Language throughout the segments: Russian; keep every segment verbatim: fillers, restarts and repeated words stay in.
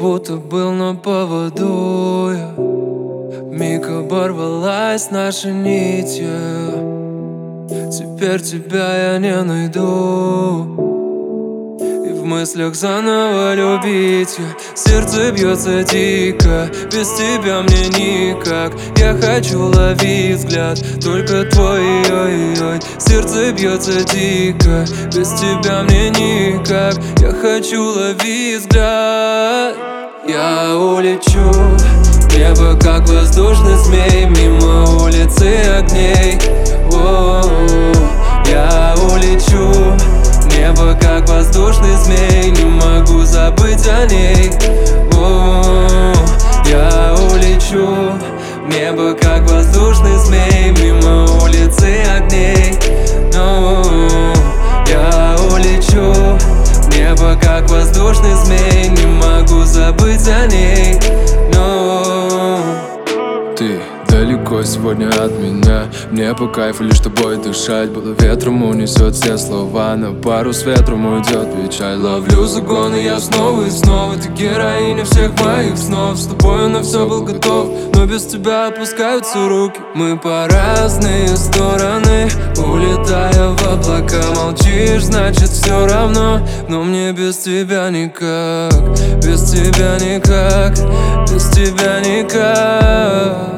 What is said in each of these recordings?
будто был на поводу я. Вмиг оборвалась наша нить, yeah. Теперь тебя я не найду, и в мыслях заново любить я. Сердце бьется дико, без тебя мне никак. Я хочу ловить взгляд, только твой, ой-ой. Сердце бьется дико, без тебя мне никак. Я хочу ловить взгляд. Я улечу в небо, как воздушный змей, мимо улицы огней. О-о-о. Я улечу в небо, как воздушный змей, не могу забыть о ней. О-о-о. Я улечу в небо, как воздушный змей, мимо улицы огней. О-о-о. Я улечу в небо, как воздушный змей, не могу забыть о ней. No. Ты далеко сегодня от меня, мне по кайфу лишь тобой дышать. Было ветром унесет все слова, на пару с ветром уйдет печаль. Ловлю загоны я снова и снова, ты героиня всех моих снов. С тобой на все был готов, но без тебя опускаются руки. Мы по разные стороны, улетая в облака. Молчишь, значит все равно, но мне без тебя никак. Без тебя никак, без тебя никак.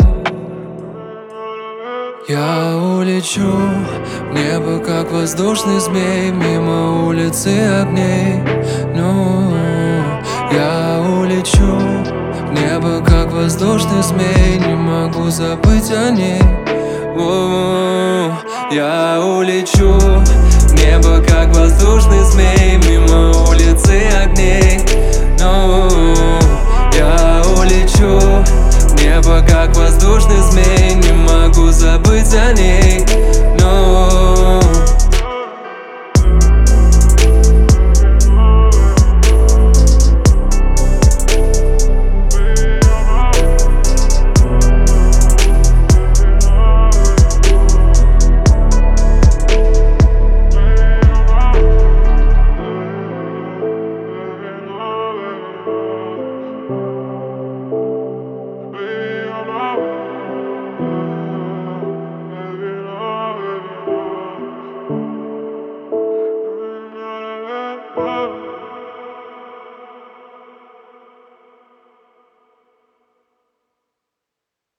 Я улечу в небо, как воздушный змей, мимо улицы огней. Ну, я улечу в небо, как воздушный змей, не могу забыть о ней. О, я улечу в небо, как воздушный змей, мимо улицы.